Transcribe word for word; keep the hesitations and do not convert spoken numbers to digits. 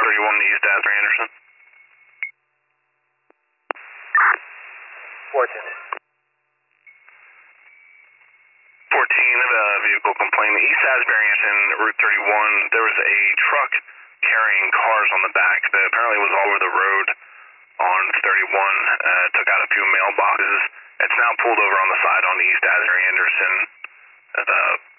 thirty-one East Asbury Anderson. fourteen. fourteen, I have a vehicle complaint. East Asbury Anderson, Route thirty-one, there was a truck carrying cars on the back that apparently was all over the road on thirty-one, uh, took out a few mailboxes. It's now pulled over on the side on East Asbury Anderson. Uh,